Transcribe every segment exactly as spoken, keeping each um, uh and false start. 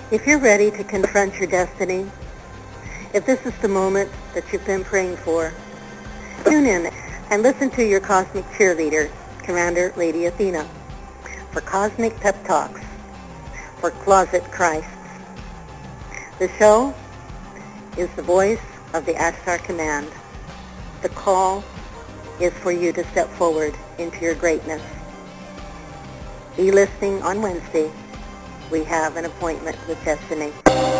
If you're ready to confront your destiny, if this is the moment that you've been praying for, tune in and listen to your cosmic cheerleader, Commander Lady Athena, for Cosmic Pep Talks for Closet Christs. The show is the voice of the Ashtar Command. The call is for you to step forward into your greatness. Be listening on Wednesday. We have an appointment with destiny.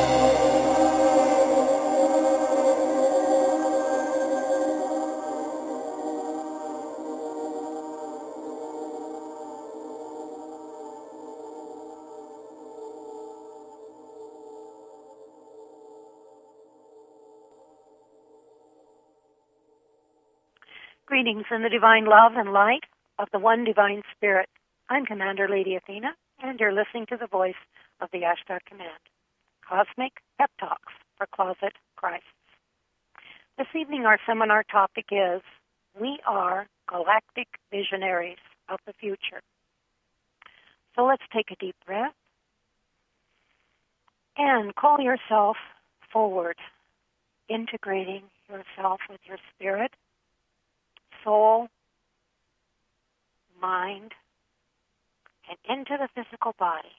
Greetings in the divine love and light of the one divine spirit. I'm Commander Lady Athena, and you're listening to the voice of the Ashtar Command, Cosmic Pep Talks for Closet Christs. This evening our seminar topic is, We Are Galactic Visionaries of the Future. So let's take a deep breath and call yourself forward, integrating yourself with your spirit, soul, mind, and into the physical body.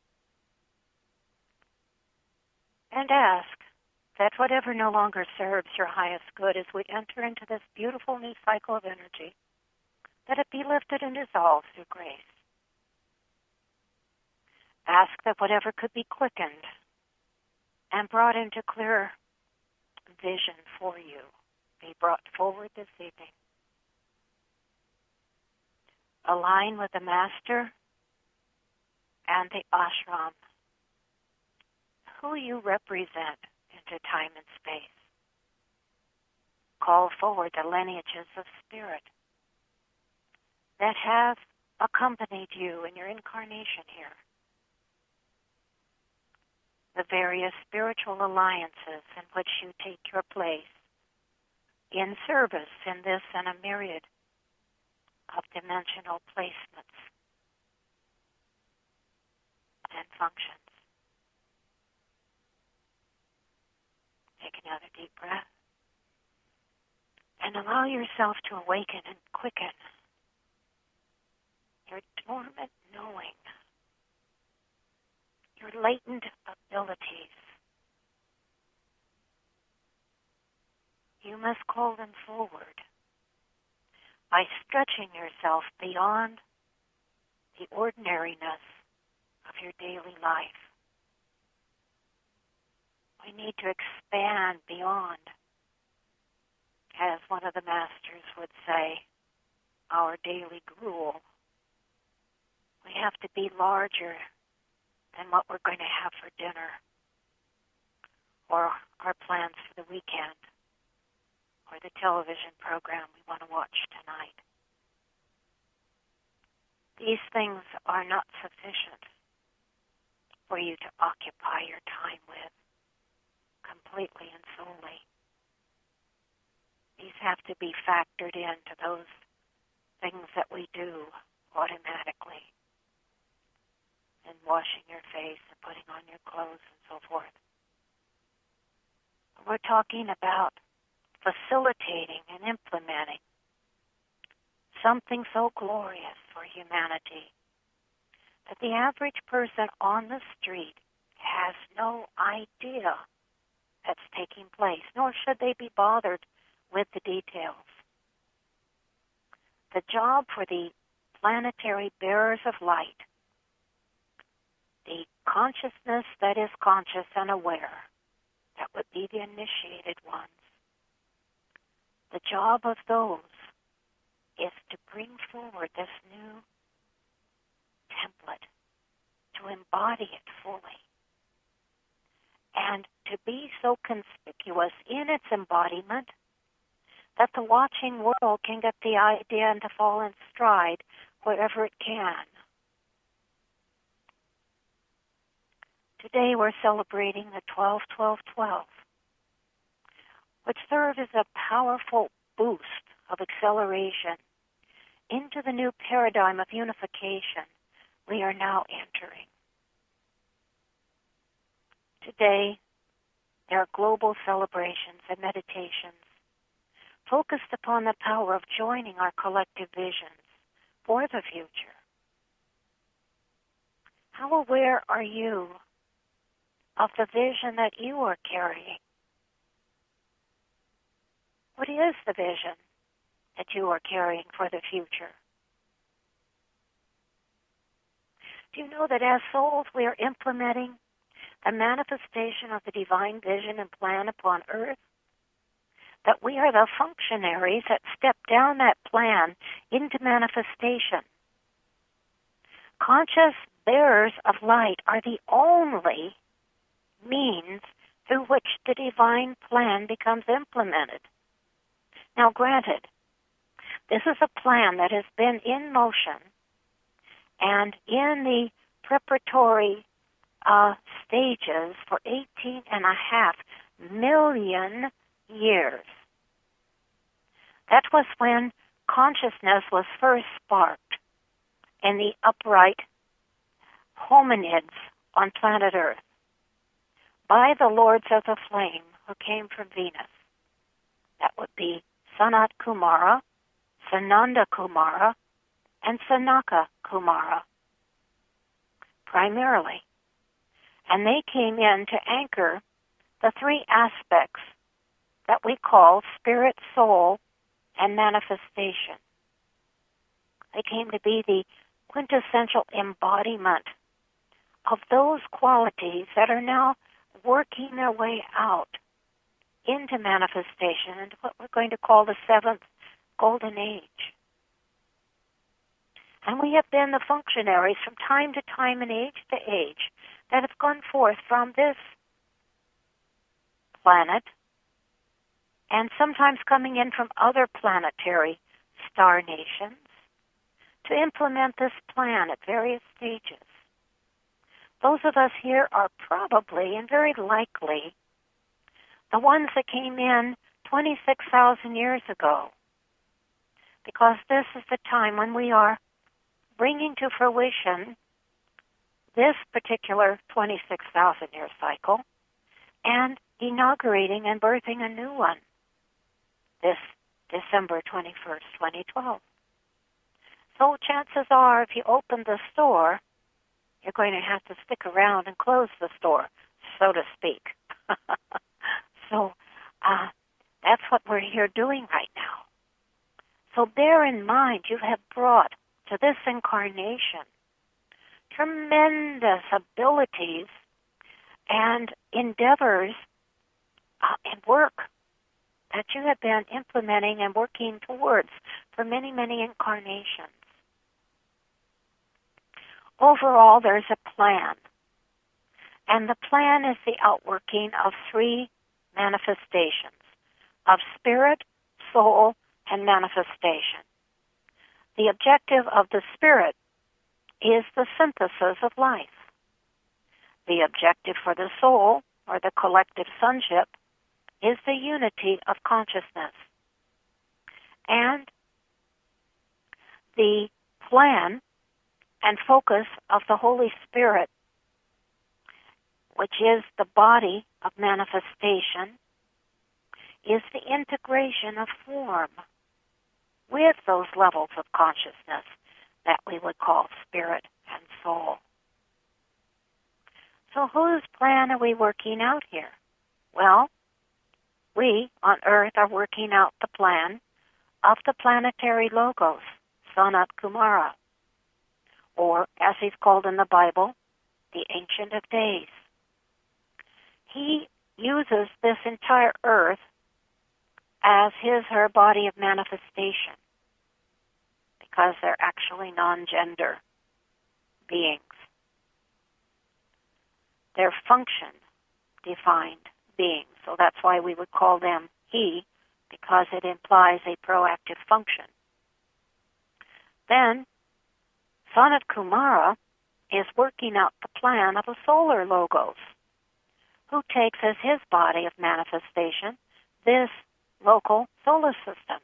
And ask that whatever no longer serves your highest good as we enter into this beautiful new cycle of energy, that it be lifted and dissolved through grace. Ask that whatever could be quickened and brought into clearer vision for you be brought forward this evening. Align with the Master and the ashram, who you represent into time and space. Call forward the lineages of spirit that have accompanied you in your incarnation here. The various spiritual alliances in which you take your place in service in this and a myriad of dimensional placements and functions. Take another deep breath and allow yourself to awaken and quicken your dormant knowing, your latent abilities. You must call them forward by stretching yourself beyond the ordinariness of your daily life. We need to expand beyond, as one of the masters would say, our daily gruel. We have to be larger than what we're going to have for dinner, or our plans for the weekend, or the television program we want to watch tonight. These things are not sufficient for you to occupy your time with completely and solely. These have to be factored into those things that we do automatically, in washing your face and putting on your clothes and so forth. We're talking about facilitating and implementing something so glorious for humanity that the average person on the street has no idea that's taking place, nor should they be bothered with the details. The job for the planetary bearers of light, the consciousness that is conscious and aware, that would be the initiated ones, the job of those is to bring forward this new template, to embody it fully, and to be so conspicuous in its embodiment that the watching world can get the idea and to fall in stride wherever it can. Today we're celebrating the twelve twelve twelve, which serve as a powerful boost of acceleration into the new paradigm of unification we are now entering. Today, there are global celebrations and meditations focused upon the power of joining our collective visions for the future. How aware are you of the vision that you are carrying? What is the vision that you are carrying for the future? Do you know that as souls we are implementing the manifestation of the divine vision and plan upon earth? That we are the functionaries that step down that plan into manifestation. Conscious bearers of light are the only means through which the divine plan becomes implemented. Now, granted, this is a plan that has been in motion and in the preparatory uh, stages for eighteen and a half million years. That was when consciousness was first sparked in the upright hominids on planet Earth by the lords of the flame who came from Venus. That would be Sanat Kumara, Sananda Kumara, and Sanaka Kumara, primarily. And they came in to anchor the three aspects that we call spirit, soul, and manifestation. They came to be the quintessential embodiment of those qualities that are now working their way out into manifestation, into what we're going to call the seventh golden age. And we have been the functionaries from time to time and age to age that have gone forth from this planet and sometimes coming in from other planetary star nations to implement this plan at various stages. Those of us here are probably and very likely the ones that came in twenty-six thousand years ago, because this is the time when we are bringing to fruition this particular twenty-six thousand year cycle and inaugurating and birthing a new one this December twenty-first, twenty twelve. So chances are, if you open the store, you're going to have to stick around and close the store, so to speak. so uh, that's what we're here doing right now. So bear in mind, you have brought to this incarnation tremendous abilities and endeavors uh, and work that you have been implementing and working towards for many, many incarnations. Overall, there's a plan. And the plan is the outworking of three manifestations, of spirit, soul, and manifestation. The objective of the spirit is the synthesis of life. The objective for the soul, or the collective sonship, is the unity of consciousness. And the plan and focus of the Holy Spirit, which is the body of manifestation, is the integration of form with those levels of consciousness that we would call spirit and soul. So whose plan are we working out here? Well, we on Earth are working out the plan of the planetary logos, Sanat Kumara, or as he's called in the Bible, the Ancient of Days. He uses this entire Earth as his, her body of manifestation, because they're actually non-gender beings. They're function-defined beings, so that's why we would call them he, because it implies a proactive function. Then, Sanat Kumara is working out the plan of a solar logos, who takes as his body of manifestation this local solar system.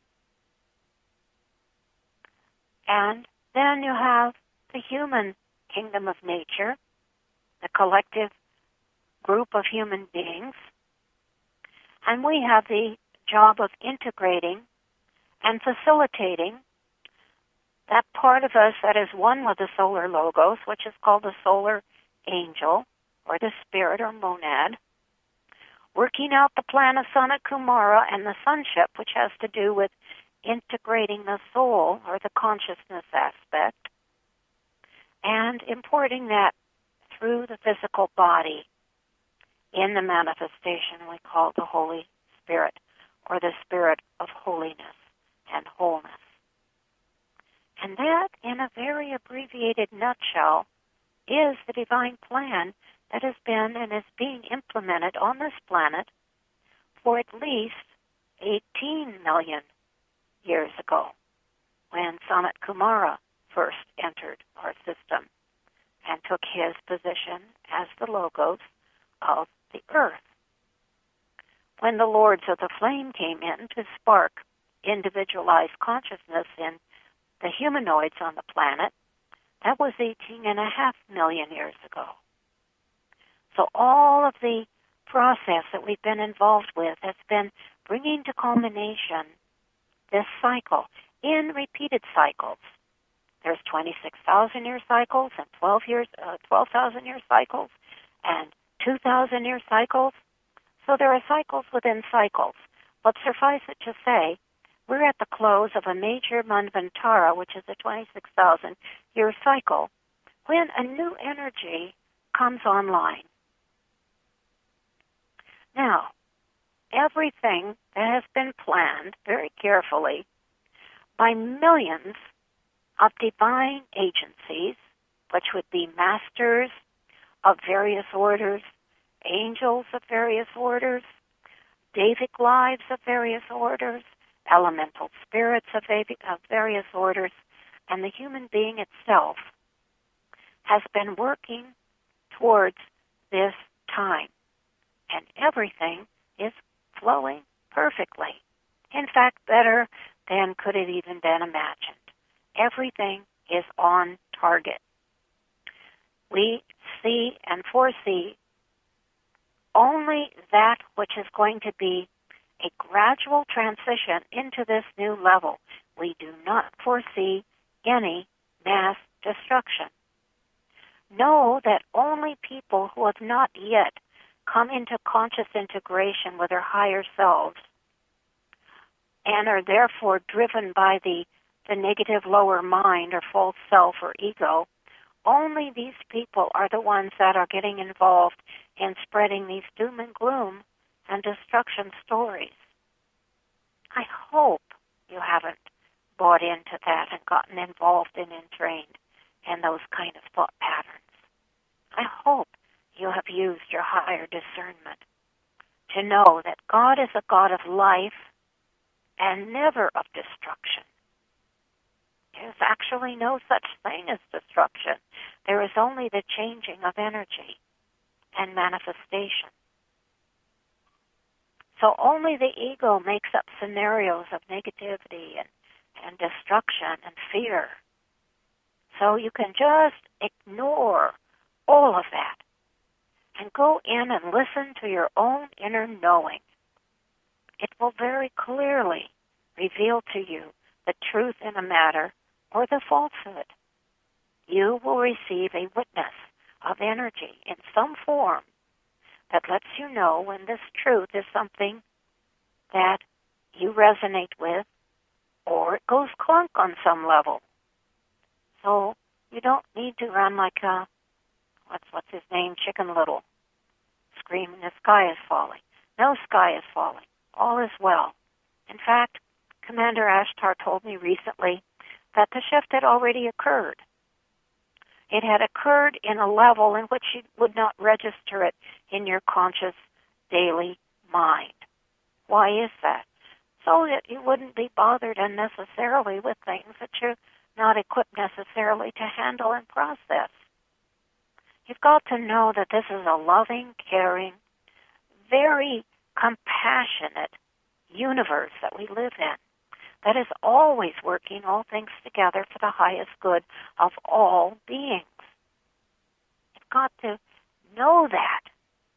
And then you have the human kingdom of nature, the collective group of human beings, and we have the job of integrating and facilitating that part of us that is one with the solar logos, which is called the solar angel, or the spirit or monad, working out the plan of Sanat Kumara and the sonship, which has to do with integrating the soul or the consciousness aspect, and importing that through the physical body in the manifestation we call the Holy Spirit, or the spirit of holiness and wholeness. And that, in a very abbreviated nutshell, is the divine plan that has been and is being implemented on this planet for at least eighteen million years ago, when Sanat Kumara first entered our system and took his position as the logos of the earth. When the Lords of the Flame came in to spark individualized consciousness in the humanoids on the planet, that was eighteen and a half million years ago. So all of the process that we've been involved with has been bringing to culmination this cycle in repeated cycles. There's twenty-six thousand year cycles and twelve years, uh, twelve thousand year cycles and two thousand year cycles. So there are cycles within cycles. But suffice it to say, we're at the close of a major Manvantara, which is a twenty-six thousand year cycle, when a new energy comes online. Now, everything that has been planned very carefully by millions of divine agencies, which would be masters of various orders, angels of various orders, Davic lives of various orders, elemental spirits of various orders, and the human being itself has been working towards this time. And everything is flowing perfectly. In fact, better than could have even been imagined. Everything is on target. We see and foresee only that which is going to be a gradual transition into this new level. We do not foresee any mass destruction. Know that only people who have not yet come into conscious integration with their higher selves and are therefore driven by the, the negative lower mind or false self or ego, only these people are the ones that are getting involved in spreading these doom and gloom and destruction stories. I hope you haven't bought into that and gotten involved and entrained in those kind of thought patterns. I hope you have used your higher discernment to know that God is a God of life and never of destruction. There is actually no such thing as destruction. There is only the changing of energy and manifestation. So only the ego makes up scenarios of negativity and, and destruction and fear. So you can just ignore all of that and go in and listen to your own inner knowing. It will very clearly reveal to you the truth in a matter or the falsehood. You will receive a witness of energy in some form that lets you know when this truth is something that you resonate with or it goes clunk on some level. So you don't need to run like a, what's, what's his name, Chicken Little, screaming the sky is falling. No sky is falling. All is well. In fact, Commander Ashtar told me recently that the shift had already occurred. It had occurred in a level in which you would not register it in your conscious daily mind. Why is that? So that you wouldn't be bothered unnecessarily with things that you're not equipped necessarily to handle and process. You've got to know that this is a loving, caring, very compassionate universe that we live in, that is always working all things together for the highest good of all beings. You've got to know that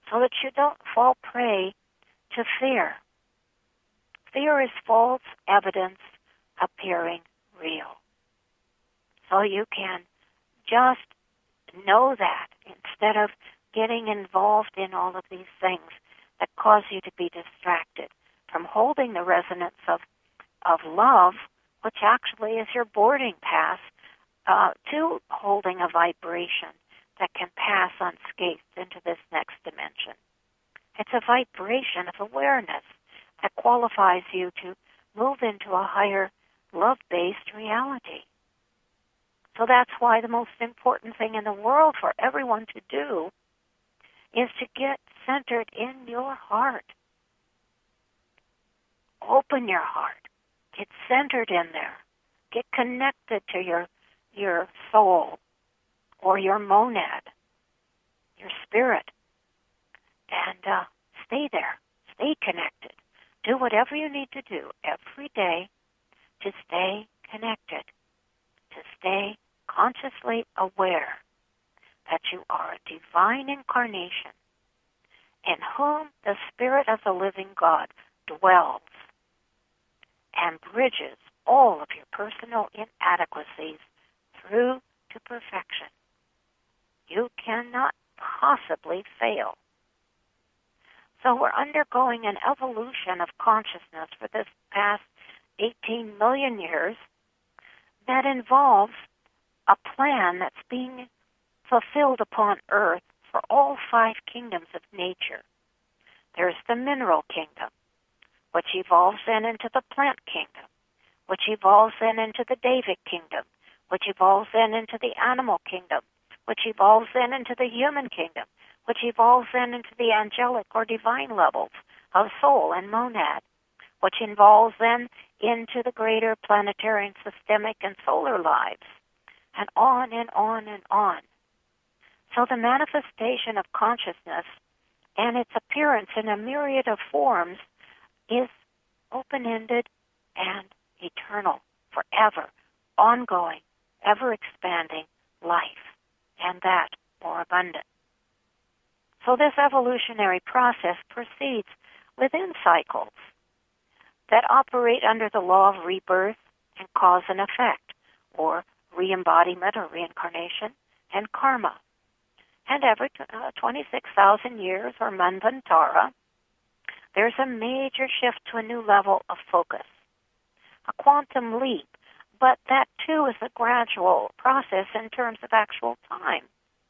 so that you don't fall prey to fear. Fear is false evidence appearing real. So you can just know that instead of getting involved in all of these things that cause you to be distracted from holding the resonance of, of love, which actually is your boarding pass uh, to holding a vibration that can pass unscathed into this next dimension. It's a vibration of awareness that qualifies you to move into a higher love-based reality. So that's why the most important thing in the world for everyone to do is to get centered in your heart. Open your heart. Get centered in there. Get connected to your your soul or your monad, your spirit, and uh, stay there. Stay connected. Do whatever you need to do every day to stay connected, to stay consciously aware that you are a divine incarnation in whom the Spirit of the living God dwells and bridges all of your personal inadequacies through to perfection. You cannot possibly fail. So we're undergoing an evolution of consciousness for this past eighteen million years that involves a plan that's being fulfilled upon Earth for all five kingdoms of nature. There's the mineral kingdom, which evolves then into the plant kingdom, which evolves then into the Davic kingdom, which evolves then into the animal kingdom, which evolves then into the human kingdom, which evolves then into the angelic or divine levels of soul and monad, which evolves then into the greater planetary and systemic and solar lives, and on and on and on. So the manifestation of consciousness and its appearance in a myriad of forms is open-ended and eternal, forever, ongoing, ever-expanding life, and that more abundant. So this evolutionary process proceeds within cycles that operate under the law of rebirth and cause and effect, or re-embodiment or reincarnation, and karma. And every uh, twenty-six thousand years, or Manvantara, there's a major shift to a new level of focus, a quantum leap, but that too is a gradual process in terms of actual time.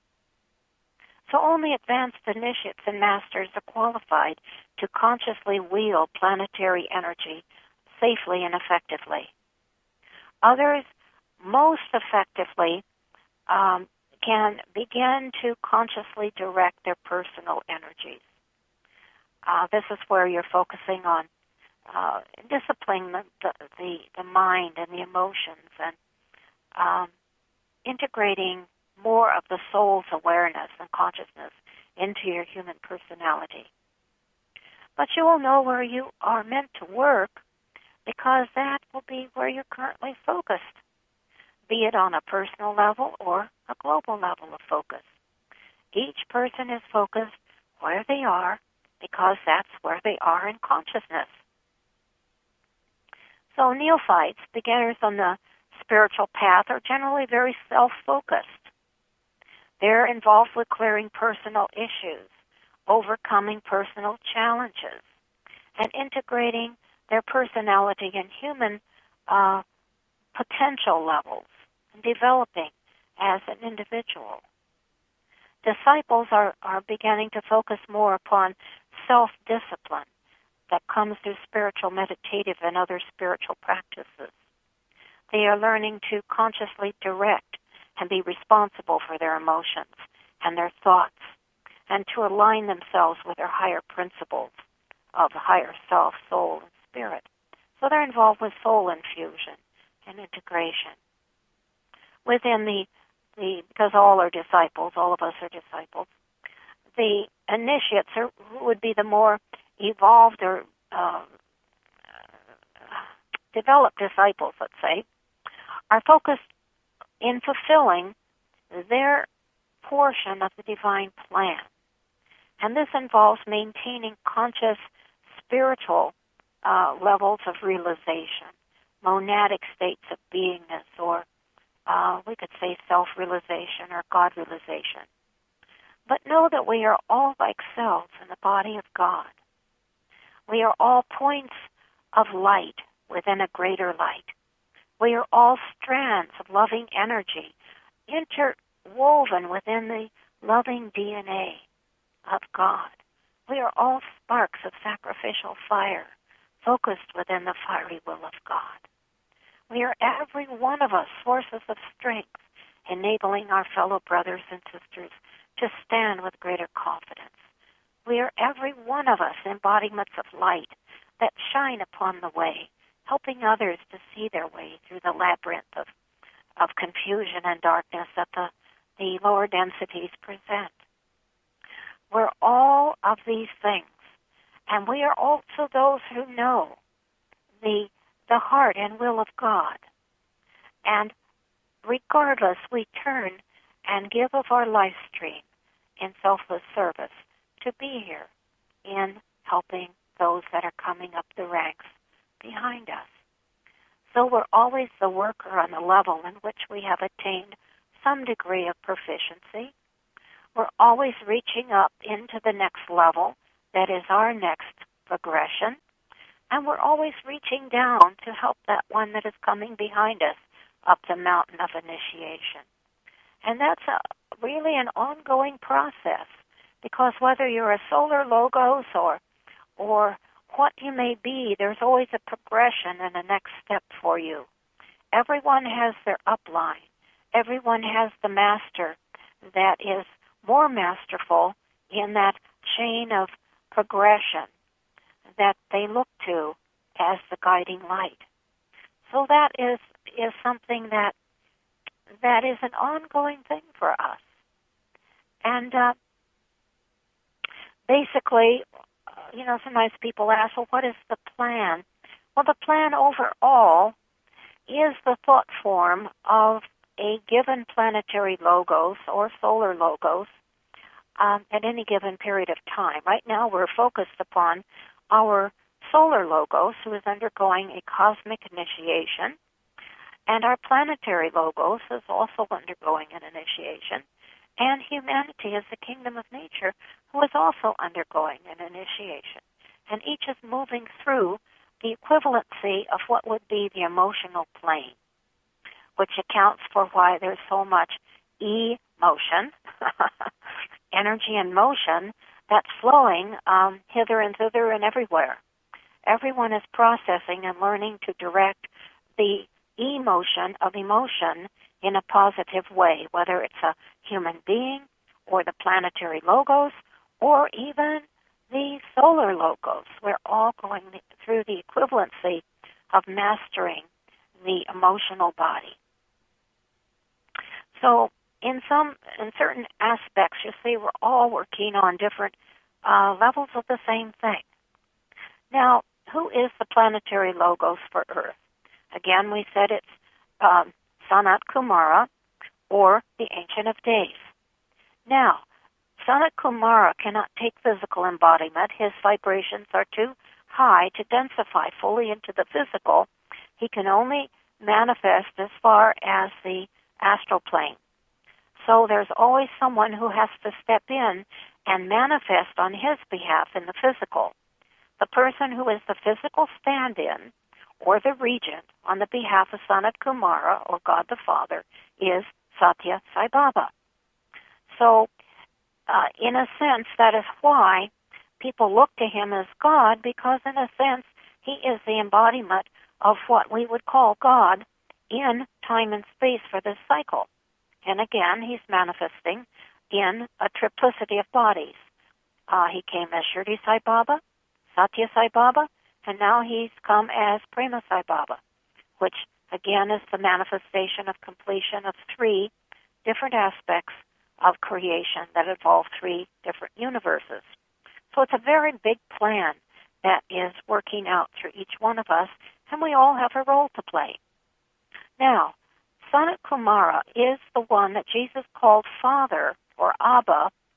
So only advanced initiates and masters are qualified to consciously wield planetary energy safely and effectively. Others most effectively um, can begin to consciously direct their personal energies. Uh, this is where you're focusing on uh, disciplining the, the, the mind and the emotions and um, integrating more of the soul's awareness and consciousness into your human personality. But you will know where you are meant to work because that will be where you're currently focused, be it on a personal level or a global level of focus. Each person is focused where they are because that's where they are in consciousness. So neophytes, beginners on the spiritual path, are generally very self-focused. They're involved with clearing personal issues, overcoming personal challenges, and integrating their personality and human uh, potential levels, and developing as an individual. Disciples are, are beginning to focus more upon self-discipline that comes through spiritual meditative and other spiritual practices. They are learning to consciously direct and be responsible for their emotions and their thoughts, and to align themselves with their higher principles of higher self, soul, and spirit. So they're involved with soul infusion and integration. Within the, the because all are disciples, all of us are disciples, the initiates are, would be the more evolved or uh, developed disciples, let's say, are focused in fulfilling their portion of the divine plan. And this involves maintaining conscious spiritual uh, levels of realization, monadic states of beingness, or uh, we could say self-realization or God-realization. But know that we are all like cells in the body of God. We are all points of light within a greater light. We are all strands of loving energy interwoven within the loving D N A of God. We are all sparks of sacrificial fire focused within the fiery will of God. We are every one of us sources of strength, enabling our fellow brothers and sisters to stand with greater confidence. We are every one of us embodiments of light that shine upon the way, helping others to see their way through the labyrinth of, of confusion and darkness that the, the lower densities present. We're all of these things, and we are also those who know the the heart and will of God. And regardless, we turn and give of our life stream in selfless service to be here in helping those that are coming up the ranks behind us. So we're always the worker on the level in which we have attained some degree of proficiency. We're always reaching up into the next level that is our next progression. And we're always reaching down to help that one that is coming behind us up the mountain of initiation. And that's a, really an ongoing process, because whether you're a solar logos or or what you may be, there's always a progression and a next step for you. Everyone has their upline. Everyone has the master that is more masterful in that chain of progression that they look to as the guiding light. So that is is something that that is an ongoing thing for us. And uh, basically, uh, you know, sometimes people ask, well, what is the plan? Well, the plan overall is the thought form of a given planetary logos or solar logos um, at any given period of time. Right now, we're focused upon our solar logos, who is undergoing a cosmic initiation, and our planetary logos is also undergoing an initiation, and humanity is the kingdom of nature, who is also undergoing an initiation. And each is moving through the equivalency of what would be the emotional plane, which accounts for why there's so much emotion, energy and motion, that's flowing um, hither and thither and everywhere. Everyone is processing and learning to direct the emotion of emotion in a positive way, whether it's a human being or the planetary logos or even the solar logos. We're all going through the equivalency of mastering the emotional body. So in some, in certain aspects, you see, we're all working on different uh, levels of the same thing. Now, who is the planetary logos for Earth? Again, we said it's um, Sanat Kumara, or the Ancient of Days. Now, Sanat Kumara cannot take physical embodiment. His vibrations are too high to densify fully into the physical. He can only manifest as far as the astral plane. So there's always someone who has to step in and manifest on his behalf in the physical. The person who is the physical stand-in or the regent on the behalf of Sanat Kumara, or God the Father, is Satya Sai Baba. So, uh, in a sense, that is why people look to him as God, because in a sense, he is the embodiment of what we would call God in time and space for this cycle. And again, he's manifesting in a triplicity of bodies. Uh, he came as Shirdi Sai Baba, Satya Sai Baba, and now he's come as Prema Sai Baba, which again is the manifestation of completion of three different aspects of creation that involve three different universes. So it's a very big plan that is working out through each one of us, and we all have a role to play. Now, Sanat Kumara is the one that Jesus called Father, or Abba,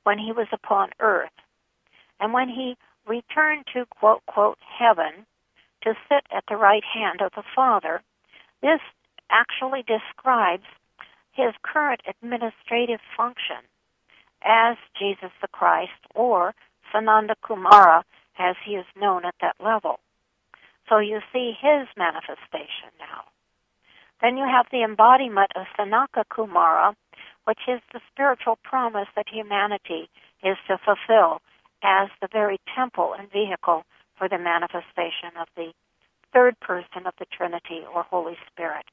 when he was upon earth. And when he returned to, quote, quote, heaven to sit at the right hand of the Father, this actually describes his current administrative function as Jesus the Christ, or Sananda Kumara, as he is known at that level. So you see his manifestation now. Then you have the embodiment of Sanaka Kumara, which is the spiritual promise that humanity is to fulfill as the very temple and vehicle for the manifestation of the third person of the Trinity, or Holy Spirit.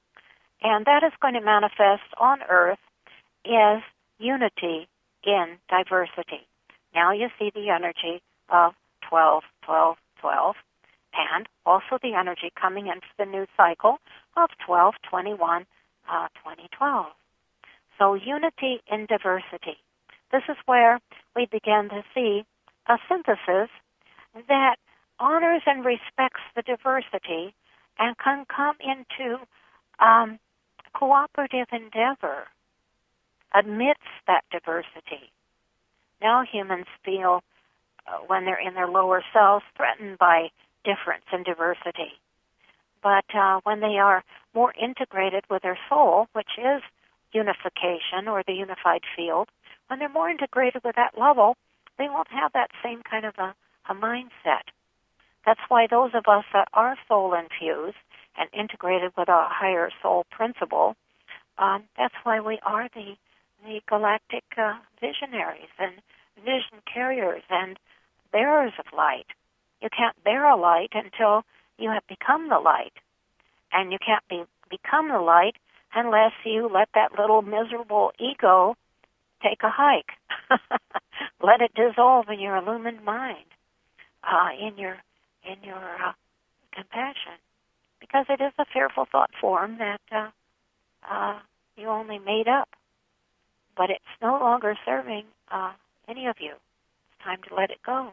And that is going to manifest on earth as unity in diversity. Now you see the energy of twelve, twelve, twelve, and also the energy coming into the new cycle of twelve, twenty-one, uh, twenty twelve. So unity in diversity. This is where we begin to see a synthesis that honors and respects the diversity and can come into um, cooperative endeavor amidst that diversity. Now humans feel, uh, when they're in their lower selves, threatened by difference and diversity. But uh, when they are more integrated with their soul, which is unification or the unified field, when they're more integrated with that level, they won't have that same kind of a, a mindset. That's why those of us that are soul infused and integrated with a higher soul principle, um, that's why we are the, the galactic uh, visionaries and vision carriers and bearers of light. You can't bear a light until you have become the light. And you can't be, become the light unless you let that little miserable ego take a hike. Let it dissolve in your illumined mind, uh, in your in your uh, compassion, because it is a fearful thought form that uh, uh, you only made up, but it's no longer serving uh, any of you. It's time to let it go.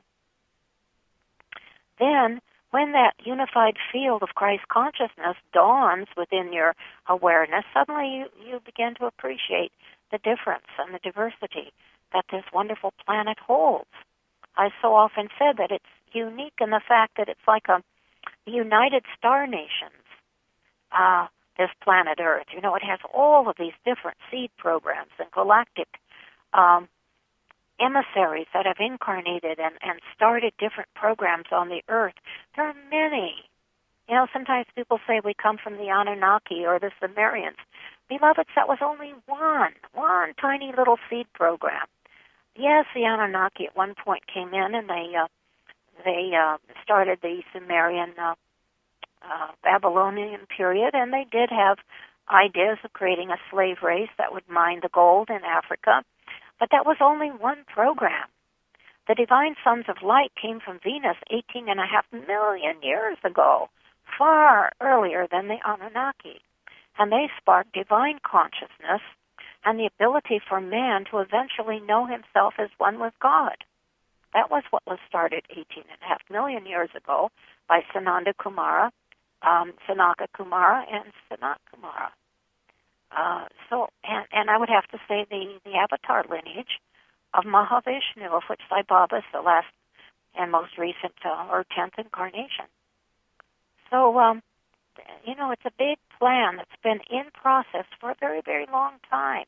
Then, when that unified field of Christ consciousness dawns within your awareness, suddenly you, you begin to appreciate the difference and the diversity that this wonderful planet holds. I so often said that it's unique in the fact that it's like a united star nations, uh, this planet Earth. You know, it has all of these different seed programs and galactic um, emissaries that have incarnated and, and started different programs on the Earth. There are many. You know, sometimes people say we come from the Anunnaki or the Sumerians. Beloveds, that was only one, one tiny little seed program. Yes, the Anunnaki at one point came in and they uh, they uh, started the Sumerian uh, uh, Babylonian period, and they did have ideas of creating a slave race that would mine the gold in Africa. But that was only one program. The divine sons of light came from Venus eighteen and a half million years ago, far earlier than the Anunnaki. And they sparked divine consciousness and the ability for man to eventually know himself as one with God. That was what was started eighteen and a half million years ago by Sananda Kumara, um, Sanaka Kumara, and Sanat Kumara. Uh, so, and, and I would have to say the, the avatar lineage of Mahavishnu, of which Sai Baba is the last and most recent uh, or tenth incarnation. So, um, you know, it's a big plan that's been in process for a very, very long time.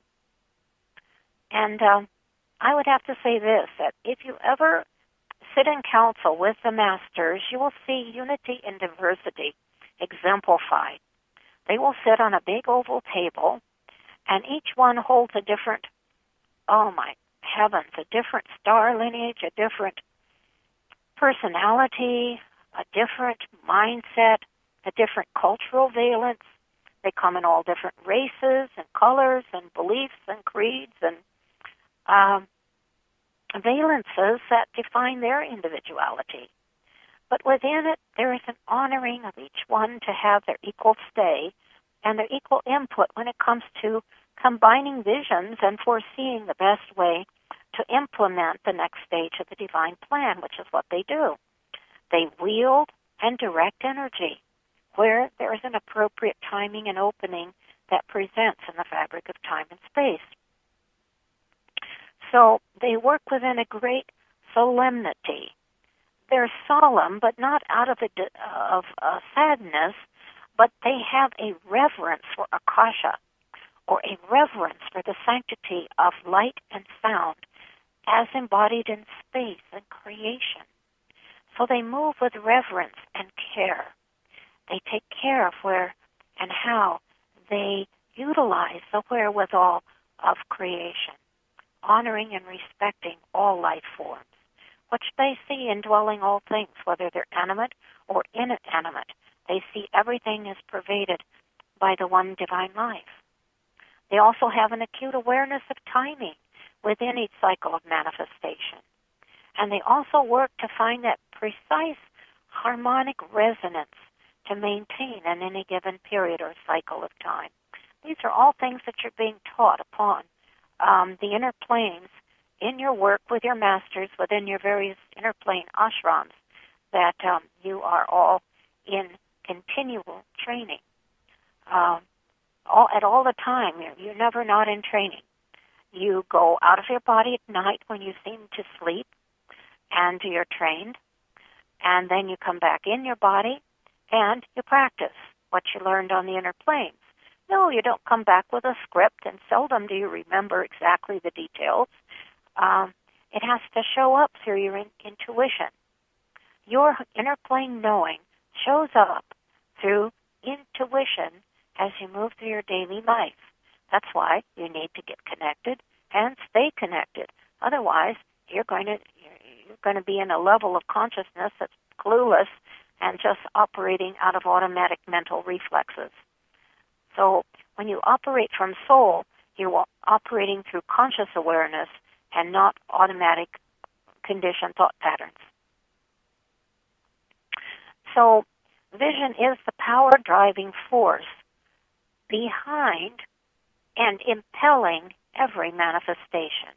And um, I would have to say this, that if you ever sit in council with the masters, you will see unity and diversity exemplified. They will sit on a big oval table, and each one holds a different, oh my heavens, a different star lineage, a different personality, a different mindset, a different cultural valence. They come in all different races and colors and beliefs and creeds and um, valences that define their individuality. But within it, there is an honoring of each one to have their equal stay and their equal input when it comes to combining visions and foreseeing the best way to implement the next stage of the divine plan, which is what they do. They wield and direct energy where there is an appropriate timing and opening that presents in the fabric of time and space. So they work within a great solemnity. They're solemn, but not out of a, of a sadness, but they have a reverence for Akasha, or a reverence for the sanctity of light and sound as embodied in space and creation. So they move with reverence and care. They take care of where and how they utilize the wherewithal of creation, honoring and respecting all life forms, which they see indwelling all things, whether they're animate or inanimate. They see everything is pervaded by the one divine life. They also have an acute awareness of timing within each cycle of manifestation. And they also work to find that precise harmonic resonance to maintain in any given period or cycle of time. These are all things that you're being taught upon um, the inner planes in your work with your masters within your various inner plane ashrams that um, you are all in continual training. Um, all, at all the time, you're, you're never not in training. You go out of your body at night when you seem to sleep and you're trained, and then you come back in your body and you practice what you learned on the inner planes. No, you don't come back with a script, and seldom do you remember exactly the details. Um, it has to show up through your in- intuition. Your inner plane knowing shows up through intuition as you move through your daily life. That's why you need to get connected and stay connected. Otherwise, you're going to you're going to be in a level of consciousness that's clueless and just operating out of automatic mental reflexes. So when you operate from soul, you're operating through conscious awareness and not automatic conditioned thought patterns. So vision is the power driving force behind and impelling every manifestation.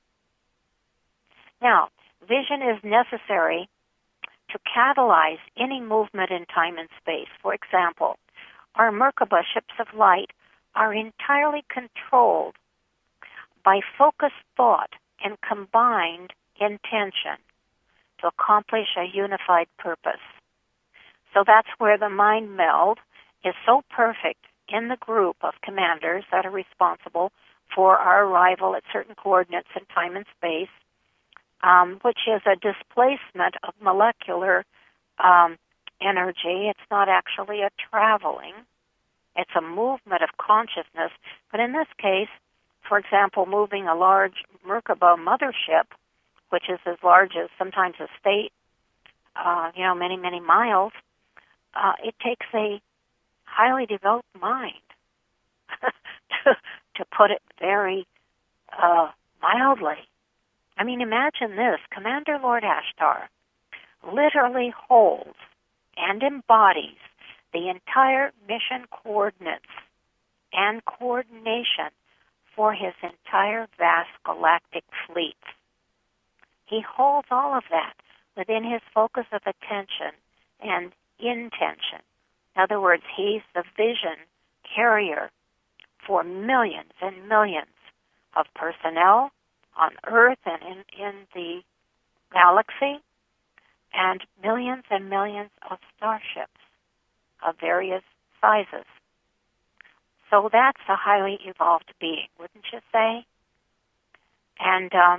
Now, vision is necessary to catalyze any movement in time and space. For example, our Merkaba ships of light are entirely controlled by focused thought and combined intention to accomplish a unified purpose. So that's where the mind meld is so perfect in the group of commanders that are responsible for our arrival at certain coordinates in time and space, um, which is a displacement of molecular um, energy. It's not actually a traveling. It's a movement of consciousness. But in this case, for example, moving a large Merkaba mothership, which is as large as sometimes a state, uh, you know, many, many miles, uh, it takes a highly developed mind, to, to put it very uh, mildly. I mean, imagine this. Commander Lord Ashtar literally holds and embodies the entire mission coordinates and coordination for his entire vast galactic fleet. He holds all of that within his focus of attention and intention. In other words, he's the vision carrier for millions and millions of personnel on Earth and in, in the galaxy, and millions and millions of starships of various sizes. So that's a highly evolved being, wouldn't you say? And um,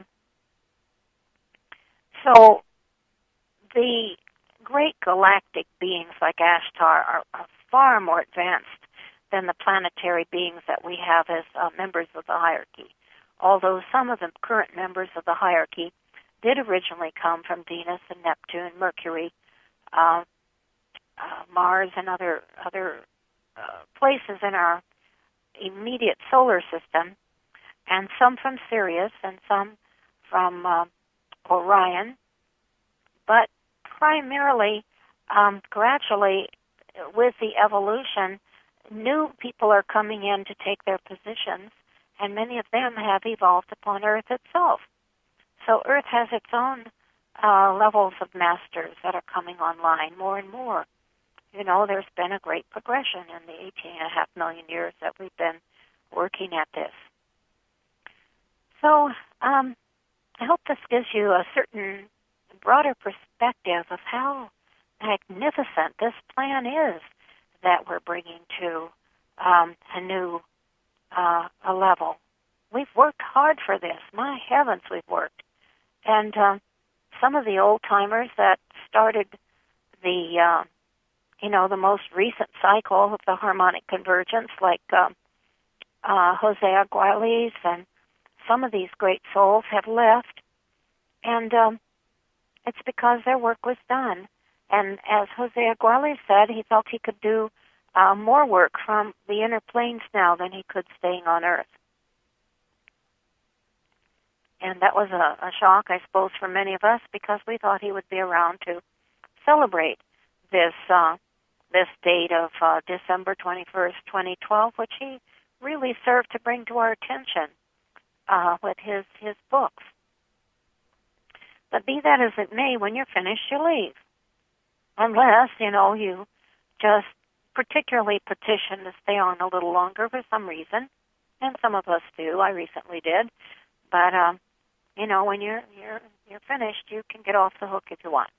so the great galactic beings like Ashtar are, are far more advanced than the planetary beings that we have as uh, members of the hierarchy. Although some of the current members of the hierarchy did originally come from Venus and Neptune, Mercury, uh, uh, Mars, and other other uh, places in our immediate solar system, and some from Sirius and some from uh, Orion, but primarily, um, gradually, with the evolution, new people are coming in to take their positions, and many of them have evolved upon Earth itself. So Earth has its own uh, levels of masters that are coming online more and more. You know, there's been a great progression in the eighteen and a half million years that we've been working at this. So um, I hope this gives you a certain broader perspective of how magnificent this plan is that we're bringing to um, a new uh, a level. We've worked hard for this. My heavens, we've worked. And um, some of the old-timers that started the, uh, you know, the most recent cycle of the harmonic convergence, like uh, uh, Jose Aguiles and some of these great souls have left. And um, it's because their work was done. And as Jose Aguiles said, he felt he could do uh, more work from the inner planes now than he could staying on Earth. And that was a, a shock, I suppose, for many of us, because we thought he would be around to celebrate this uh, this date of uh, December twenty-first, twenty twelve, which he really served to bring to our attention uh, with his, his books. But be that as it may, when you're finished, you leave. Unless, you know, you just particularly petition to stay on a little longer for some reason. And some of us do. I recently did. But, um, you know, when you're, you're, you're finished, you can get off the hook if you want.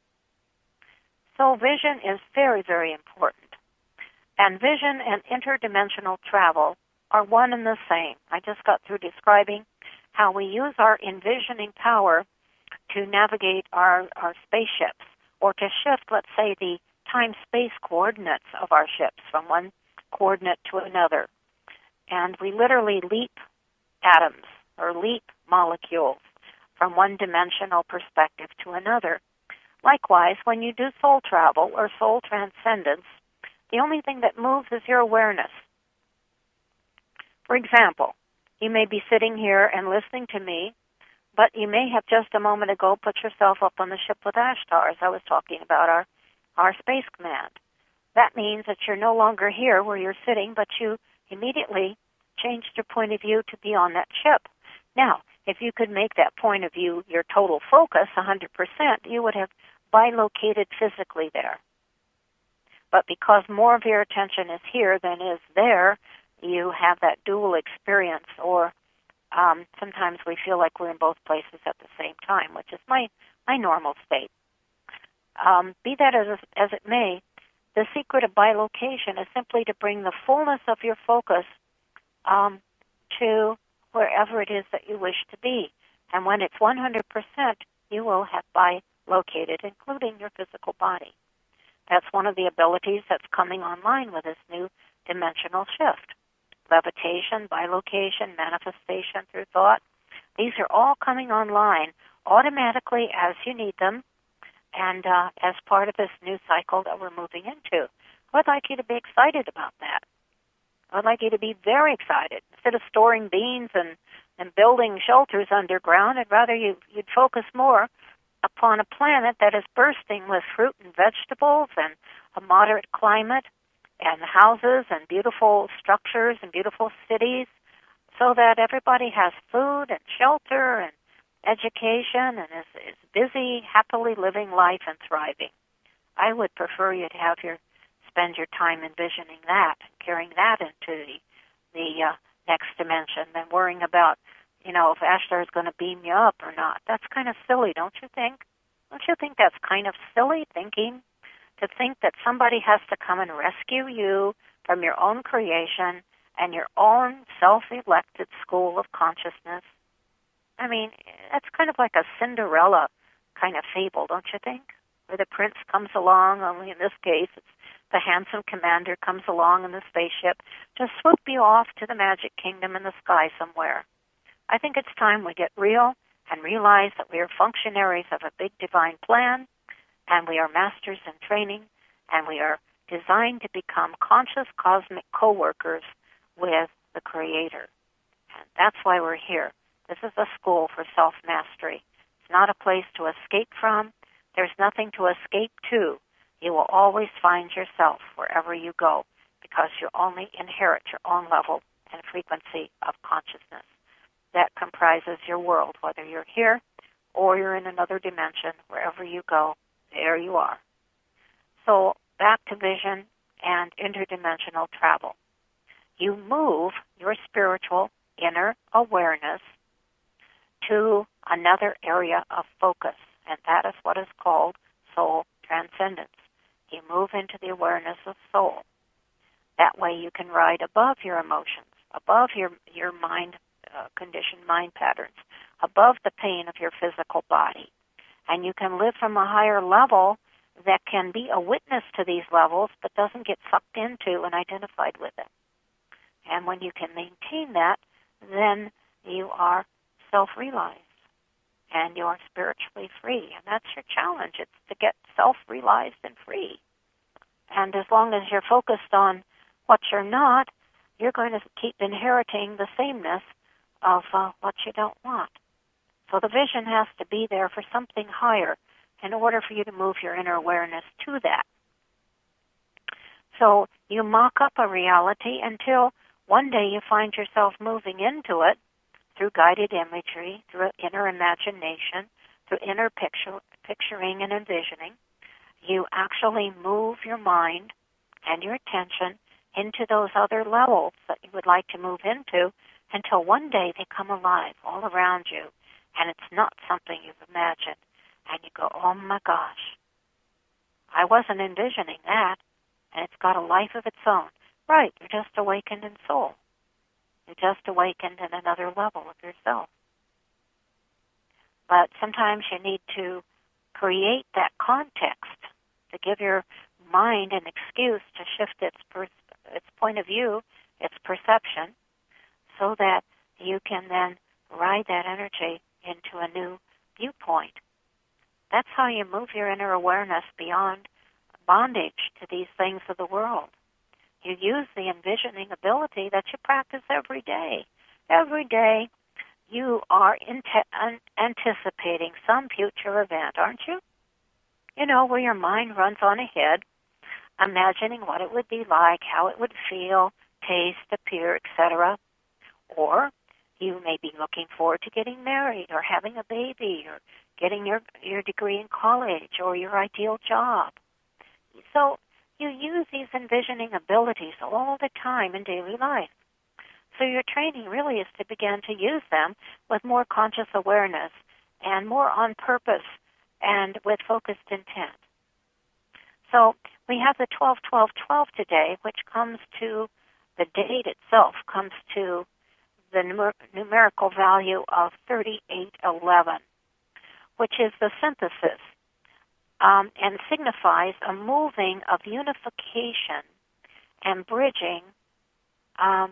So vision is very, very important. And vision and interdimensional travel are one and the same. I just got through describing how we use our envisioning power to navigate our, our spaceships, or to shift, let's say, the time-space coordinates of our ships from one coordinate to another. And we literally leap atoms or leap molecules from one dimensional perspective to another. Likewise, when you do soul travel or soul transcendence, the only thing that moves is your awareness. For example, you may be sitting here and listening to me, but you may have just a moment ago put yourself up on the ship with Ashtar, as I was talking about our, our space command. That means that you're no longer here where you're sitting, but you immediately changed your point of view to be on that ship. Now, if you could make that point of view your total focus, one hundred percent, you would have bilocated physically there. But because more of your attention is here than is there, you have that dual experience, or um, sometimes we feel like we're in both places at the same time, which is my, my normal state. Um, be that as, as it may, the secret of bilocation is simply to bring the fullness of your focus um, to wherever it is that you wish to be. And when it's one hundred percent, you will have bilocated, including your physical body. That's one of the abilities that's coming online with this new dimensional shift. Levitation, bilocation, manifestation through thought. These are all coming online automatically as you need them, and uh, as part of this new cycle that we're moving into. I'd like you to be excited about that. I'd like you to be very excited. Instead of storing beans and, and building shelters underground, I'd rather you, you'd focus more upon a planet that is bursting with fruit and vegetables and a moderate climate and houses and beautiful structures and beautiful cities, so that everybody has food and shelter and education and is, is busy, happily living life and thriving. I would prefer you to have your spend your time envisioning that, carrying that into the the uh, next dimension, than worrying about, you know, if Ashtar is going to beam you up or not. That's kind of silly, don't you think? Don't you think that's kind of silly thinking? To think that somebody has to come and rescue you from your own creation and your own self-elected school of consciousness. I mean, that's kind of like a Cinderella kind of fable, don't you think? Where the prince comes along, only in this case it's the handsome commander comes along in the spaceship to swoop you off to the magic kingdom in the sky somewhere. I think it's time we get real and realize that we are functionaries of a big divine plan, and we are masters in training, and we are designed to become conscious cosmic co-workers with the Creator. And that's why we're here. This is a school for self-mastery. It's not a place to escape from. There's nothing to escape to. You will always find yourself wherever you go, because you only inherit your own level and frequency of consciousness. That comprises your world, whether you're here or you're in another dimension. Wherever you go, there you are. So back to vision and interdimensional travel. You move your spiritual inner awareness to another area of focus, and that is what is called soul transcendence. You move into the awareness of soul. That way you can ride above your emotions, above your, your mind, uh, conditioned mind patterns, above the pain of your physical body. And you can live from a higher level that can be a witness to these levels but doesn't get sucked into and identified with it. And when you can maintain that, then you are self-realized and you are spiritually free. And that's your challenge. It's to get self-realized and free. And as long as you're focused on what you're not, you're going to keep inheriting the sameness of uh, what you don't want. So the vision has to be there for something higher in order for you to move your inner awareness to that. So you mock up a reality until one day you find yourself moving into it through guided imagery, through inner imagination, through inner picture, picturing and envisioning. You actually move your mind and your attention into those other levels that you would like to move into until one day they come alive all around you, and it's not something you've imagined. And you go, oh my gosh, I wasn't envisioning that, and it's got a life of its own. Right, you're just awakened in soul. You're just awakened in another level of yourself. But sometimes you need to create that context to give your mind an excuse to shift its per- its point of view, its perception, so that you can then ride that energy into a new viewpoint. That's how you move your inner awareness beyond bondage to these things of the world. You use the envisioning ability that you practice every day. Every day you are inte- un- anticipating some future event, aren't you? You know, where your mind runs on ahead, imagining what it would be like, how it would feel, taste, appear, et cetera. Or you may be looking forward to getting married or having a baby or getting your, your degree in college or your ideal job. So you use these envisioning abilities all the time in daily life. So your training really is to begin to use them with more conscious awareness and more on purpose and with focused intent. So we have the twelve twelve twelve today, which comes to, the date itself comes to the numer- numerical value of thirty-eight eleven, which is the synthesis um, and signifies a moving of unification and bridging, um,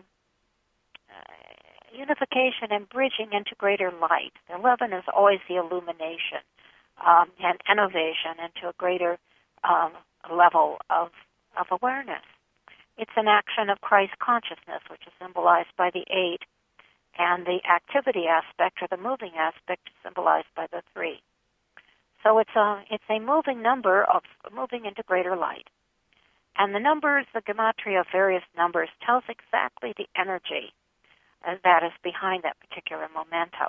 uh, unification and bridging into greater light. eleven is always the illumination um, and innovation into a greater um, level of, of awareness. It's an action of Christ consciousness, which is symbolized by the eight, and the activity aspect or the moving aspect is symbolized by the three. So it's a it's a moving number of moving into greater light. And the numbers, the gematria of various numbers, tells exactly the energy that is behind that particular momentum.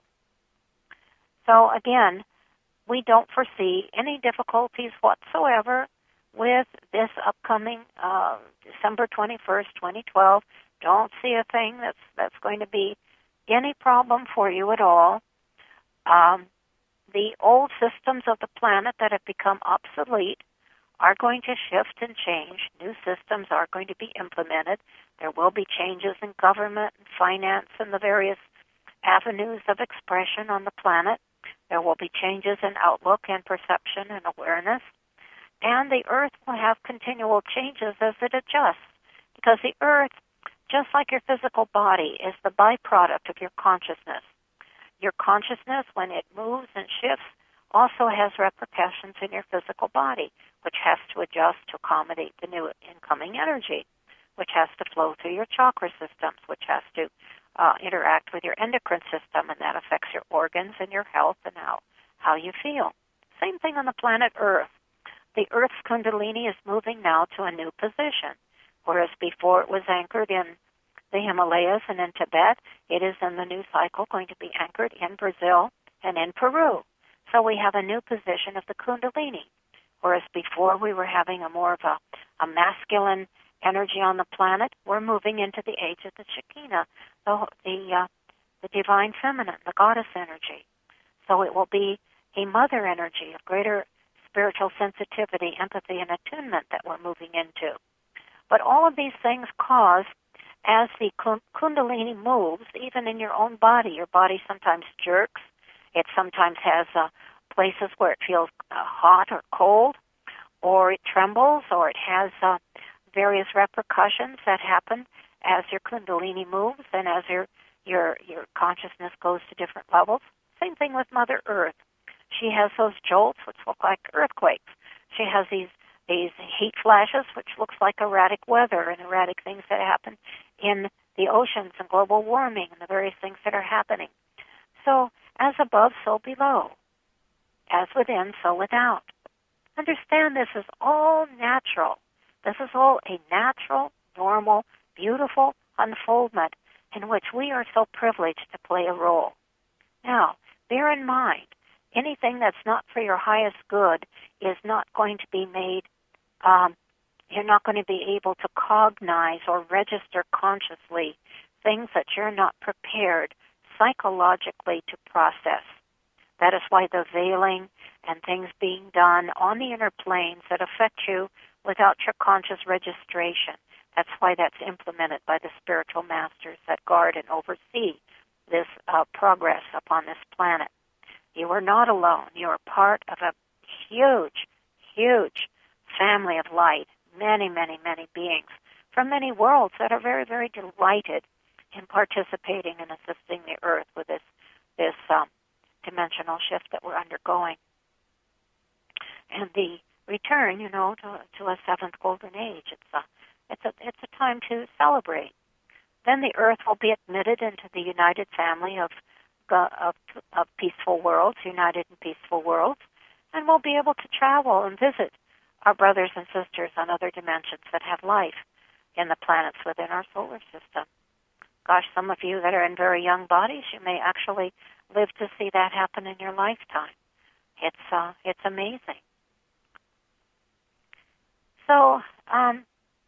So again, we don't foresee any difficulties whatsoever with this upcoming uh, December twenty-first, twenty twelve. Don't see a thing that's that's going to be any problem for you at all. Um, the old systems of the planet that have become obsolete are going to shift and change. New systems are going to be implemented. There will be changes in government and finance and the various avenues of expression on the planet. There will be changes in outlook and perception and awareness. And the Earth will have continual changes as it adjusts, because the Earth, just like your physical body, is the byproduct of your consciousness. Your consciousness, when it moves and shifts, also has repercussions in your physical body, which has to adjust to accommodate the new incoming energy, which has to flow through your chakra systems, which has to uh, interact with your endocrine system, and that affects your organs and your health and how, how you feel. Same thing on the planet Earth. The Earth's Kundalini is moving now to a new position, whereas before it was anchored in the Himalayas and in Tibet, it is in the new cycle going to be anchored in Brazil and in Peru. So we have a new position of the Kundalini, whereas before we were having a more of a, a masculine energy on the planet. We're moving into the age of the Shekinah, the the, uh, the divine feminine, the goddess energy. So it will be a mother energy of greater spiritual sensitivity, empathy, and attunement that we're moving into. But all of these things cause, as the Kundalini moves, even in your own body, your body sometimes jerks. It sometimes has uh, places where it feels uh, hot or cold, or it trembles, or it has uh, various repercussions that happen as your Kundalini moves and as your, your, your consciousness goes to different levels. Same thing with Mother Earth. She has those jolts, which look like earthquakes. She has these these heat flashes, which looks like erratic weather and erratic things that happen in the oceans and global warming and the various things that are happening. So, as above, so below. As within, so without. Understand this is all natural. This is all a natural, normal, beautiful unfoldment in which we are so privileged to play a role. Now, bear in mind, anything that's not for your highest good is not going to be made, um, you're not going to be able to cognize or register consciously things that you're not prepared psychologically to process. That is why the veiling and things being done on the inner planes that affect you without your conscious registration. That's why that's implemented by the spiritual masters that guard and oversee this uh, progress upon this planet. You are not alone. You are part of a huge, huge family of light, many, many, many beings from many worlds that are very, very delighted in participating and assisting the Earth with this this um, dimensional shift that we're undergoing. And the return, you know, to, to a seventh golden age. It's a, it's a, it's a time to celebrate. Then the Earth will be admitted into the united family of Of, of peaceful worlds, united and peaceful worlds, and we'll be able to travel and visit our brothers and sisters on other dimensions that have life in the planets within our solar system. Gosh, some of you that are in very young bodies, you may actually live to see that happen in your lifetime. It's uh, it's amazing. So um,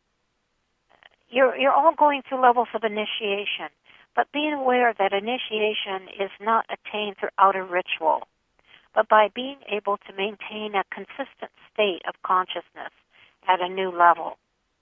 you're you're all going through levels of initiation. But being aware that initiation is not attained through outer ritual, but by being able to maintain a consistent state of consciousness at a new level.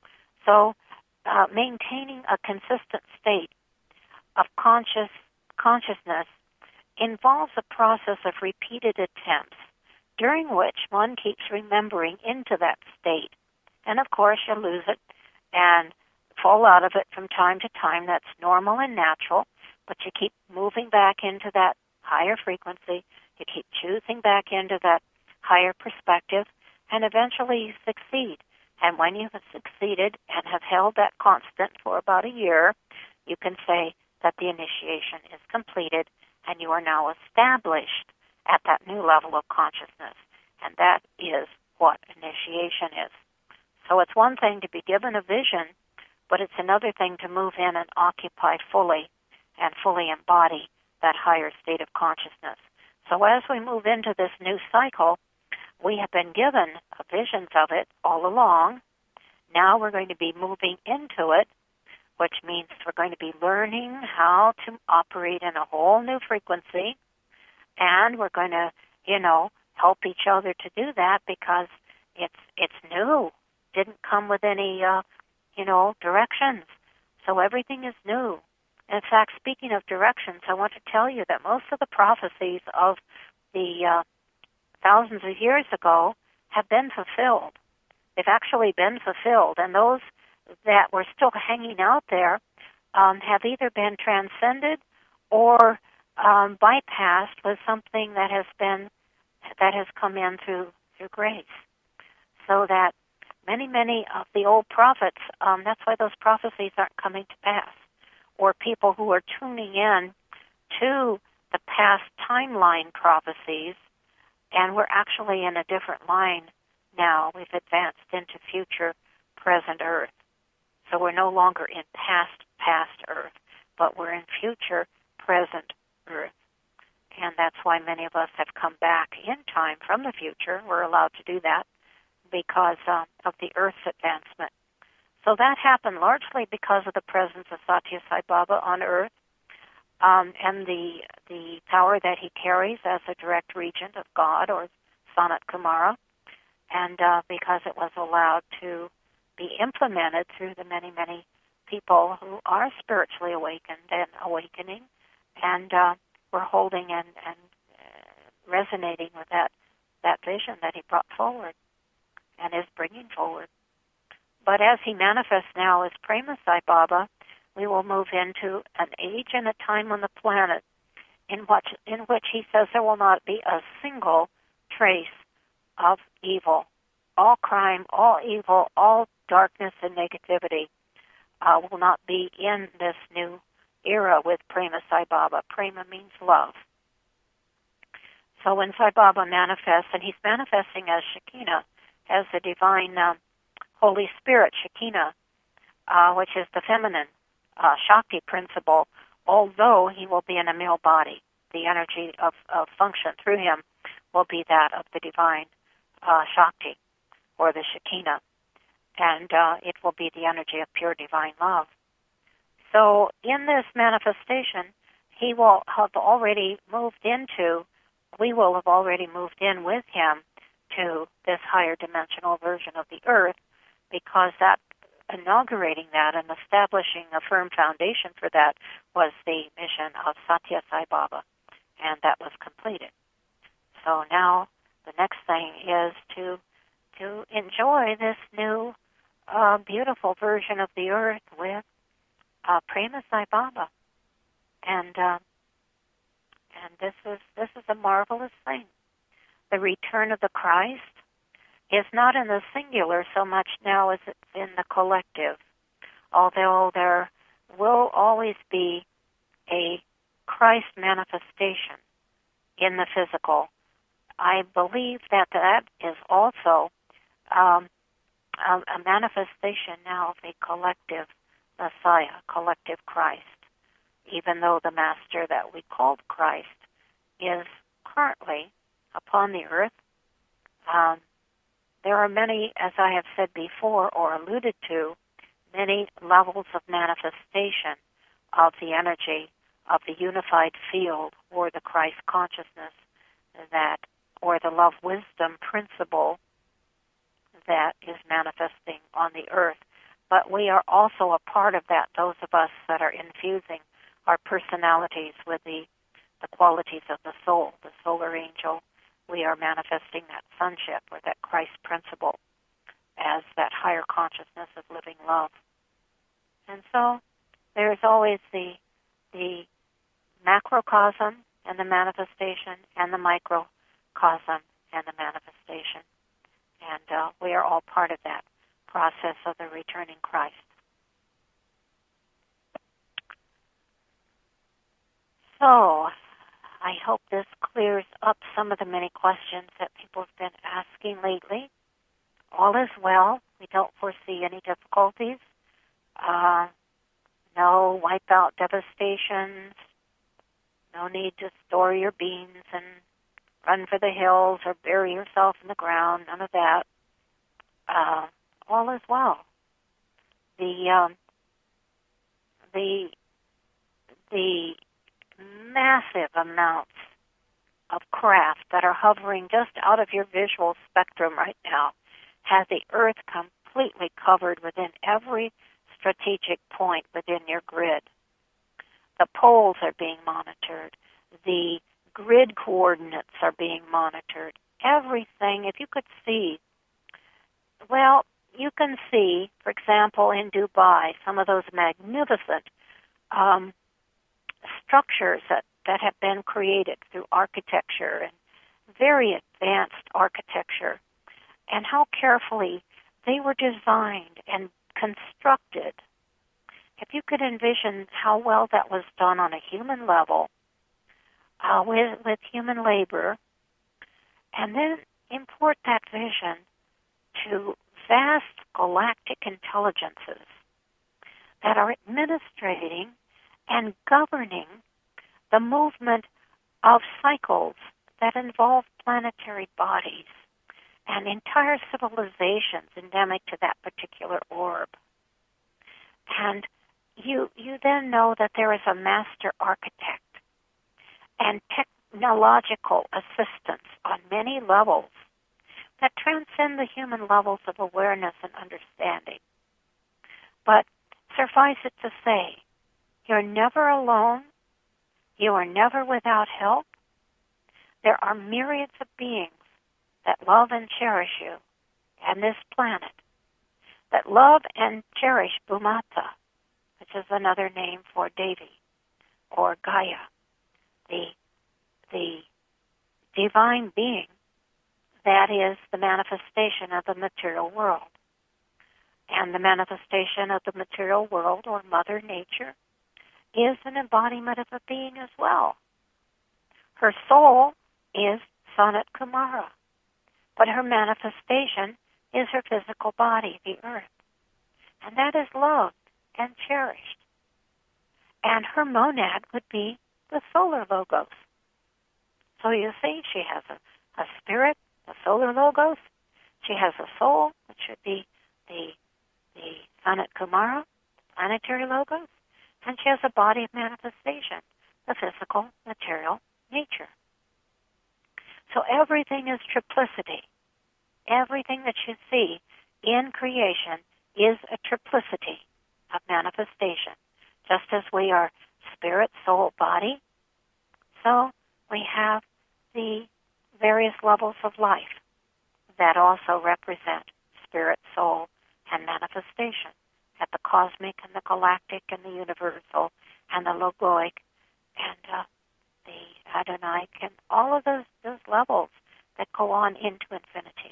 So uh, maintaining a consistent state of conscious consciousness involves a process of repeated attempts, during which one keeps remembering into that state. And of course, you lose it and fall out of it from time to time. That's normal and natural, but you keep moving back into that higher frequency. You keep choosing back into that higher perspective, and eventually you succeed. And when you have succeeded and have held that constant for about a year, you can say that the initiation is completed and you are now established at that new level of consciousness. And that is what initiation is. So it's one thing to be given a vision, but it's another thing to move in and occupy fully and fully embody that higher state of consciousness. So as we move into this new cycle, we have been given visions of it all along. Now we're going to be moving into it, which means we're going to be learning how to operate in a whole new frequency, and we're going to, you know, help each other to do that because it's it's new. Didn't come with any uh, you know, directions. So everything is new. In fact, speaking of directions, I want to tell you that most of the prophecies of the uh, thousands of years ago have been fulfilled. They've actually been fulfilled, and those that were still hanging out there um, have either been transcended or um, bypassed with something that has been that has come in through through grace. So that Many, many of the old prophets, um, that's why those prophecies aren't coming to pass. Or people who are tuning in to the past timeline prophecies, and we're actually in a different line now. We've advanced into future, present Earth. So we're no longer in past, past Earth, but we're in future, present Earth. And that's why many of us have come back in time from the future. We're allowed to do that because uh, of the Earth's advancement. So that happened largely because of the presence of Satya Sai Baba on Earth um, and the the power that he carries as a direct regent of God or Sanat Kumara, and uh, because it was allowed to be implemented through the many, many people who are spiritually awakened and awakening, and uh, were holding and, and uh, resonating with that, that vision that he brought forward and is bringing forward. But as he manifests now as Prema Sai Baba, we will move into an age and a time on the planet in which, in which he says there will not be a single trace of evil. All crime, all evil, all darkness and negativity uh, will not be in this new era with Prema Sai Baba. Prema means love. So when Sai Baba manifests, and he's manifesting as Shekinah, as the divine uh, Holy Spirit, Shekinah, uh, which is the feminine uh, Shakti principle, although he will be in a male body. The energy of, of function through him will be that of the divine uh, Shakti, or the Shekinah, and uh, it will be the energy of pure divine love. So in this manifestation, he will have already moved into, we will have already moved in with him to this higher dimensional version of the earth, because that inaugurating that and establishing a firm foundation for that was the mission of Satya Sai Baba, and that was completed. So now the next thing is to to enjoy this new, uh, beautiful version of the earth with uh, Prema Sai Baba, and uh, and this is this is a marvelous thing. The return of the Christ is not in the singular so much now as it's in the collective, although there will always be a Christ manifestation in the physical. I believe that that is also um, a, a manifestation now of a collective Messiah, collective Christ, even though the Master that we called Christ is currently upon the earth. Um, there are many, as I have said before or alluded to, many levels of manifestation of the energy of the unified field or the Christ consciousness that, or the love wisdom principle that is manifesting on the earth. But we are also a part of that, those of us that are infusing our personalities with the, the qualities of the soul, the solar angel. We are manifesting that sonship or that Christ principle as that higher consciousness of living love. And so there's always the the macrocosm and the manifestation and the microcosm and the manifestation. And uh, we are all part of that process of the returning Christ. So I hope this clears up some of the many questions that people have been asking lately. All is well. We don't foresee any difficulties. Uh, no wipeout devastations. No need to store your beans and run for the hills or bury yourself in the ground. None of that. Uh, all is well. The um, the the massive amounts of craft that are hovering just out of your visual spectrum right now has the earth completely covered within every strategic point within your grid. The poles are being monitored. The grid coordinates are being monitored. Everything, if you could see, well, you can see, for example, in Dubai, some of those magnificent um, structures that, that have been created through architecture and very advanced architecture, and how carefully they were designed and constructed. If you could envision how well that was done on a human level, uh, with, with human labor, and then import that vision to vast galactic intelligences that are administrating and governing the movement of cycles that involve planetary bodies and entire civilizations endemic to that particular orb. And you you then know that there is a master architect, and technological assistance on many levels that transcend the human levels of awareness and understanding. But suffice it to say, you're never alone. You are never without help. There are myriads of beings that love and cherish you and this planet, that love and cherish Bhumata, which is another name for Devi or Gaia, the, the divine being that is the manifestation of the material world. And the manifestation of the material world, or Mother Nature, is an embodiment of a being as well. Her soul is Sanat Kumara, but her manifestation is her physical body, the earth. And that is loved and cherished. And her monad would be the solar logos. So you see, she has a, a spirit, the solar logos. She has a soul, which would be the the Sanat Kumara, planetary logos, and she has a body of manifestation, the physical, material nature. So everything is triplicity. Everything that you see in creation is a triplicity of manifestation. Just as we are spirit, soul, body, so we have the various levels of life that also represent spirit, soul, and manifestation at the cosmic and the galactic and the universal and the logoic and uh, the Adonic and all of those, those levels that go on into infinity.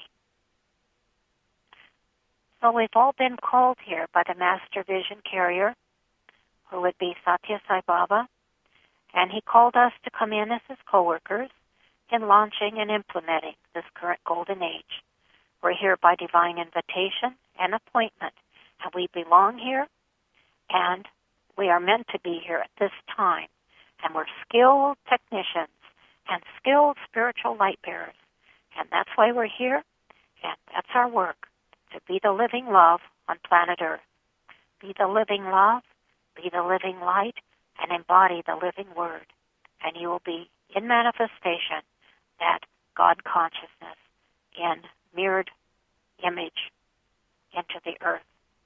So we've all been called here by the Master Vision Carrier, who would be Satya Sai Baba, and he called us to come in as his co-workers in launching and implementing this current golden age. We're here by divine invitation and appointment, and we belong here, and we are meant to be here at this time, and we're skilled technicians and skilled spiritual light bearers, and that's why we're here, and that's our work, to be the living love on planet Earth. Be the living love, be the living light, and embody the living word, and you will be in manifestation that God consciousness in mirrored image into the earth.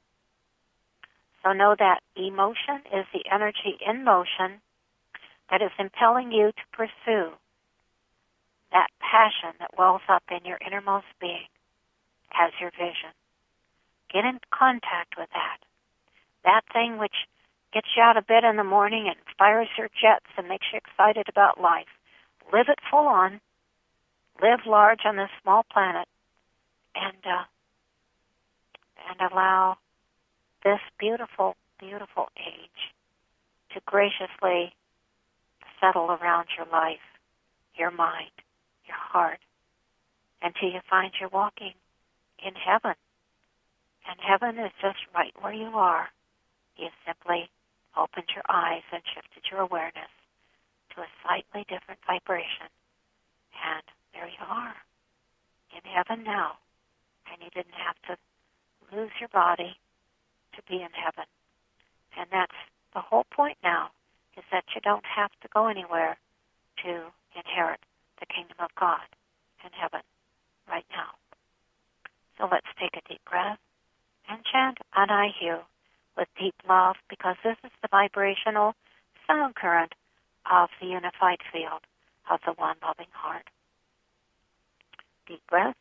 So know that emotion is the energy in motion that is impelling you to pursue that passion that wells up in your innermost being as your vision. Get in contact with that. That thing which gets you out of bed in the morning and fires your jets and makes you excited about life. Live it full on. Live large on this small planet, and uh, and allow this beautiful, beautiful age to graciously settle around your life, your mind, your heart, until you find you're walking in heaven. And heaven is just right where you are. You simply opened your eyes and shifted your awareness to a slightly different vibration, and there you are, in heaven now. And you didn't have to lose your body to be in heaven. And that's the whole point now, is that you don't have to go anywhere to inherit the kingdom of God in heaven right now. So let's take a deep breath and chant Anayu with deep love, because this is the vibrational sound current of the unified field of the one loving heart. Deep breath.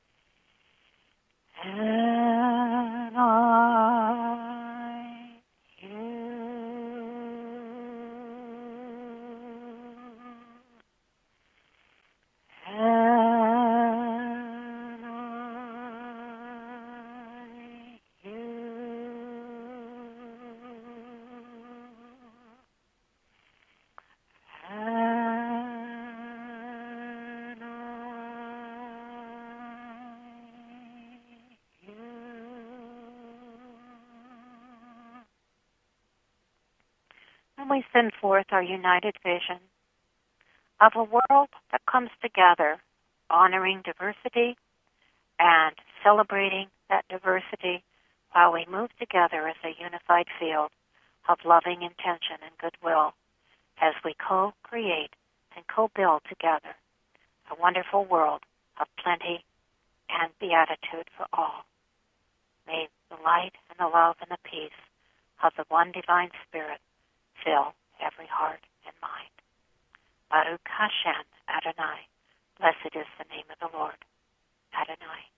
And I, you, and I, and we send forth our united vision of a world that comes together, honoring diversity and celebrating that diversity while we move together as a unified field of loving intention and goodwill as we co-create and co-build together a wonderful world of plenty and beatitude for all. May the light and the love and the peace of the one divine Spirit fill every heart and mind. Baruch Hashem Adonai. Blessed is the name of the Lord. Adonai.